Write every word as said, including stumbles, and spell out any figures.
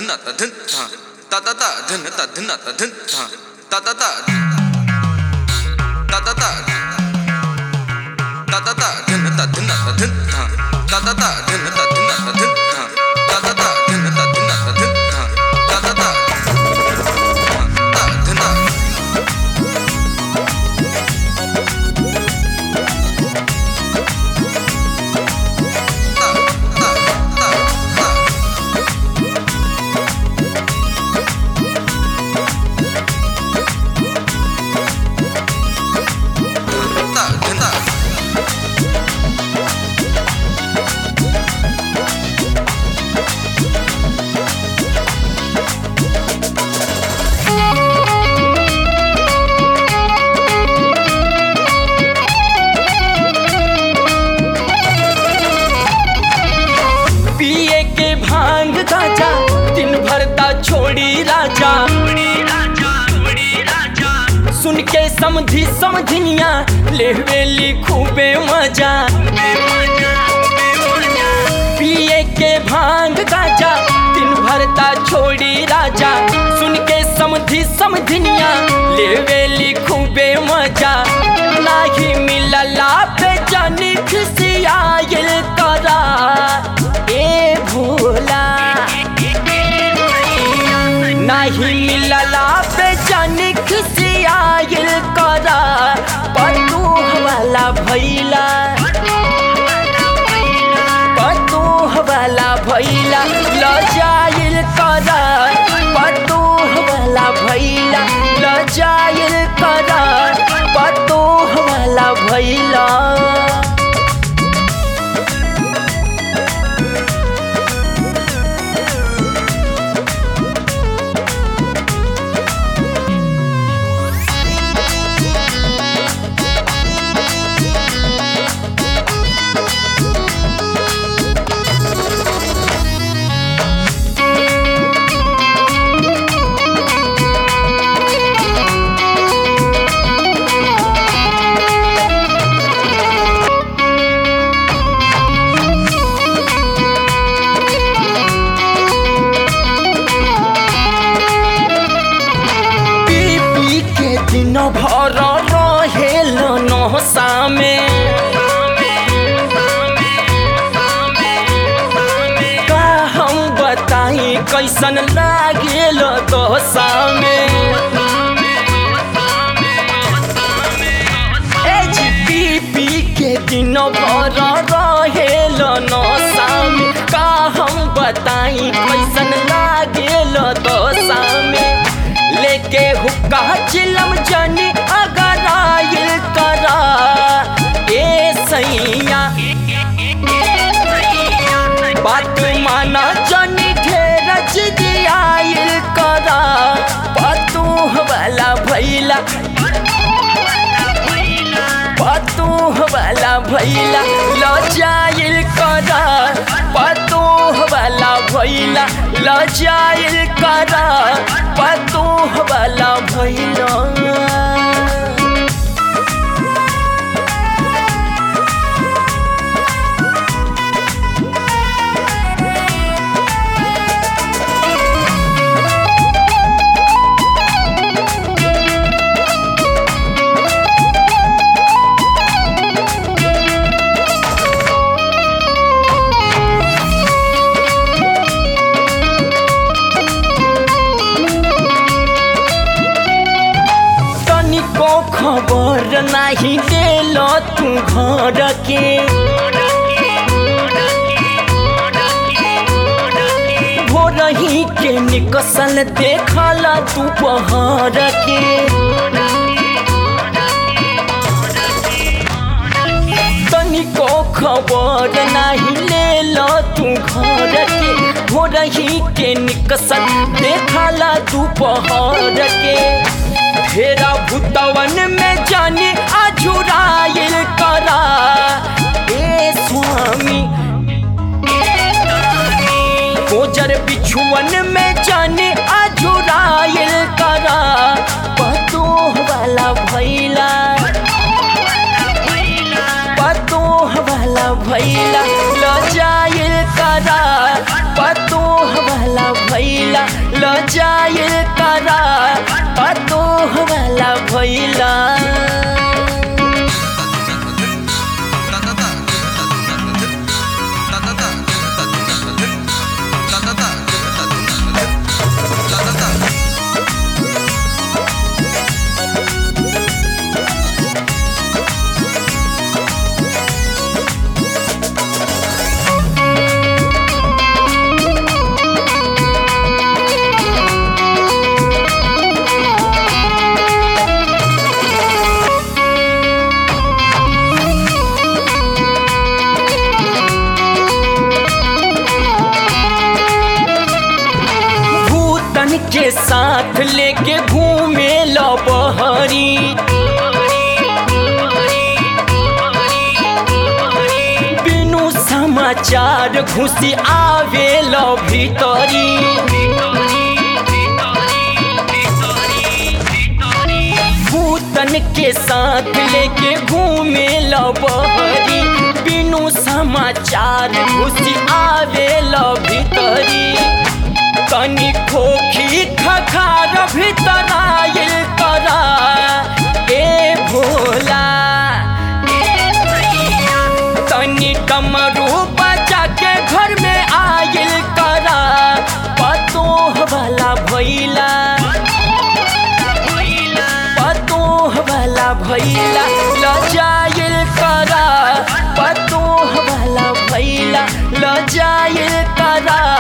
धन त धन ता ता ता धन त धन त धन ता ता ता ता ता ता ता ता ता धन त धन त धन ता ता ता धन त धन त धन ता ता ता धन त धन त धन ता ता ता ता धन छोड़ी राजा सुन के समझी समझनिया लेवेली खूबे मजा पिए के भांग गाजा दिन भरता छोड़ी राजा सुन के समझी समझनिया लेवेली खूबे मजा नाही मिलला पे जानी खिसियाइल करा ए भोला नहीं मिलला पे जानी खिसियाइल करा पतू वाला भैला पतू वाला भैला लजाइल करा पतू वाला भैला लजाइल करा पतू वाला भैला दिन भर रहेल नशा में का हम बताई कैसन लागेल दशा में एज पी पी के दिन भर रहेल नशा में का हम बताई कैसन लागेल दशा में लेके हुक्का चिलम जानी अगर आइल करा ए सैया बात माना जानी ढेर जिदियाइल करा पतू वाला भैला पतू वाला भैला लजाइल करा पतू वाला भैला लजाइल करा पतू वाला भैला खबर नहीं देल तू घर के भोरही के निकसल देखल तू पहर के तनिको खबर नहीं लेल तू घर के भोरही के निकसल देखल तू पहर के फेरा भुतवन में जानी अझुराइल करा ए स्वामी गोजर बिछुअन में जानी अझुराइल करा पतू वाला भैला पतू वाला भैला लजाइल करा पतू वाला भैला लजाइल करा पतोह वाला भइला के साथ लेके घूमे लो बहरी बिनु समाचार घुसी आवे लो भीतरी भूतन के साथ लेके घूमे लो बहरी बिनु समाचार घुसी आवे लो भीतरी तनी खोखी खखार भीतर आइल करा ए भोला तनी डमरू बजा के घर में आइल करा पतोह वाला भइला पतोह वाला भइला लजाइल करा पतोह वाला भइला लजाइल करा